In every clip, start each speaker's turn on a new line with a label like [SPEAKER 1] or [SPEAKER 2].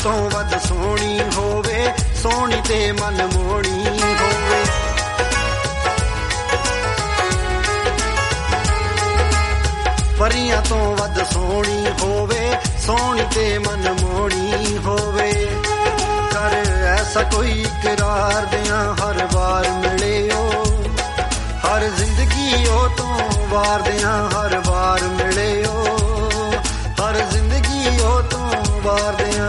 [SPEAKER 1] ਤੋਂ ਵੱਧ ਸੋਹਣੀ ਹੋਵੇ, ਸੋਹਣੀ ਤੇ ਮਨ ਮੋਹਣੀ ਹੋਵੇ। ਪਰੀਆਂ ਤੋਂ ਵੱਧ ਸੋਹਣੀ ਹੋਵੇ, ਸੋਹਣੀ ਤੇ ਮਨ ਮੋਹਣੀ ਹੋਵੇ। ਕਰ ਐਸਾ ਕੋਈ ਇਕਰਾਰ ਦਿਆਂ ਹਰ ਵਾਰ ਮਿਲੇ ਓ, ਹਰ ਜ਼ਿੰਦਗੀ ਉਹ ਤੋਂ ਵਾਰ ਦਿਆਂ ਹਰ ਵਾਰ ਮਿਲੇ ਓ, ਹਰ ਜ਼ਿੰਦਗੀ ਉਹ ਤੋਂ ਵਾਰ ਦਿਆਂ।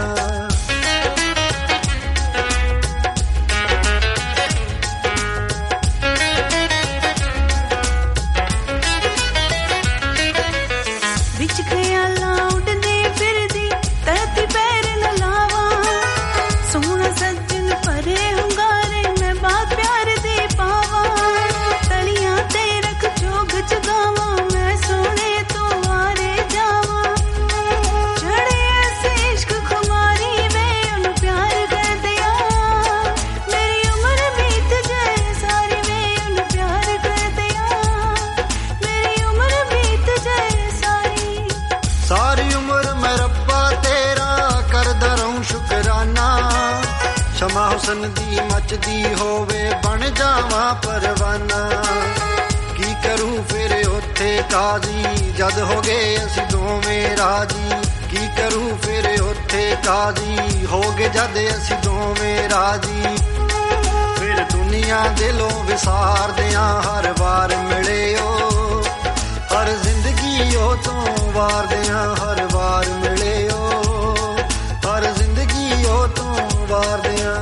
[SPEAKER 2] ਵਿੱਚ ਖਿਆਲਾਂ ਉੱਡਦੀ ਫਿਰਦੀ ਧਰਤੀ ਪੈਰ ਨ ਲਾਵਾਂ, ਸੋਹਣਾ ਸੱਜਣ ਭਰੇ ਹੁੰਗਾਰੇ ਮੈਂ ਬਾਤ ਪਿਆਰ ਦੀ ਪਾਵਾਂ। ਤਲੀਆਂ ਤੇ ਰੱਖ ਚੋਗ ਚਗਾਵਾਂ ਮੈਂ ਸੋਹਣੇ ਤੋਂ ਵਾਰੇ ਜਾਵਾਂ। ਚੜੇ ਐਸੇ ਇਸ਼ਕ ਖੁਮਾਰੀ ਵੇ ਉਹਨੂੰ ਪਿਆਰ ਕਰ ਦਿਆਂ, ਮੇਰੀ ਉਮਰ ਬੀਤ ਜਾਏ ਸਾਰੀ ਵੇ ਉਹਨੂੰ ਪਿਆਰ ਕਰ ਦਿਆਂ, ਮੇਰੀ ਉਮਰ ਬੀਤ ਜਾਏ ਸਾਰੀ।
[SPEAKER 1] ਸਾਰੀ ਉਮਰ ਮੈਂ ਰੱਬਾ ਤੇਰਾ ਕਰਦਾ ਰਹੂੰ ਸ਼ੁਕਰਾਨਾ, ਸ਼ਮਾ ਹੁਸਨ ਦੀ ਮੱਚਦੀ ਹੋਵੇ ਬਣ ਜਾਵਾਂ ਪਰਵਾਨਾ। ਕੀ ਕਰੂੰ ਫਿਰ ਉੱਥੇ ਕਾਜ਼ੀ ਜਦ ਹੋ ਗਏ ਅਸੀਂ ਦੋਵੇਂ ਰਾਜੀ, ਕੀ ਕਰੂੰ ਫਿਰ ਉੱਥੇ ਕਾਜ਼ੀ ਹੋ ਗਏ ਜਦ ਅਸੀਂ ਦੋਵੇਂ ਰਾਜੀ। ਫਿਰ ਦੁਨੀਆ ਦਿਲੋਂ ਵਿਸਾਰਦਿਆਂ ਹਰ ਵਾਰ ਮਿਲੇ ਓ, ਹਰ ਜ਼ਿੰਦਗੀ ਉਹ ਤੋਂ ਵਾਰਦਿਆਂ ਹਰ ਵਾਰ ਮਿਲੇ ਓ, ਹਰ ਜ਼ਿੰਦਗੀ ਉਹ ਤੋਂ ਵਾਰਦਿਆਂ।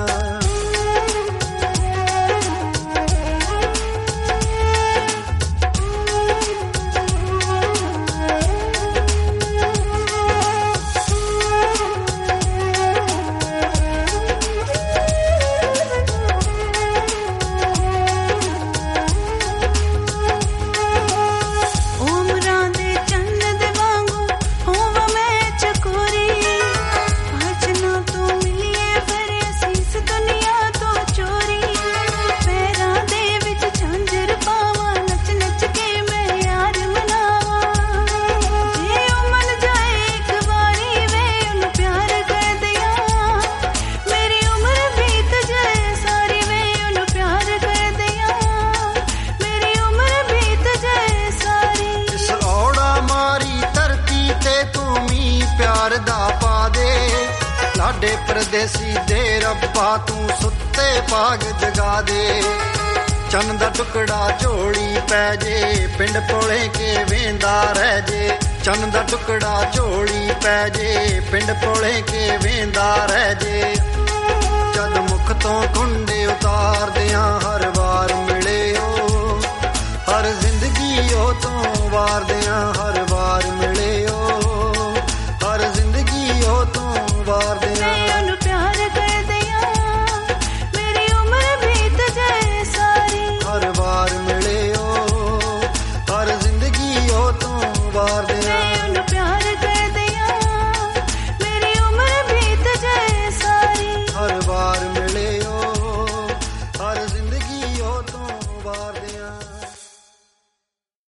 [SPEAKER 1] ਲਾਡੇ ਪਰਦੇਸੀ ਦੇ ਰੱਬਾ ਤੂੰ ਸੁੱਤੇ ਪਾਗ ਜਗਾ ਦੇ। ਚੰਨ ਦਾ ਟੁਕੜਾ ਝੋਲੀ ਪੈ ਜੇ ਪਿੰਡ ਪੋਲੇ ਕੇ ਵੇਂਦਾ ਰਹਿ ਜੇ, ਚੰਨ ਦਾ ਟੁਕੜਾ ਝੋਲੀ ਪੈ ਜੇ ਪਿੰਡ ਪੋਲੇ ਕੇ ਵੇਂਦਾ ਰਹਿ ਜੇ। ਜਦ ਮੁਖ ਤੋਂ ਕੁੰਡੇ ਉਤਾਰਦਿਆਂ ਹਰ ਵਾਰ ਮਿਲੇ ਓ, ਹਰ ਜ਼ਿੰਦਗੀ ਉਹ ਤੋਂ ਵਾਰਦਿਆਂ ਹਰ ਵਾਰ ਮਿਲੇ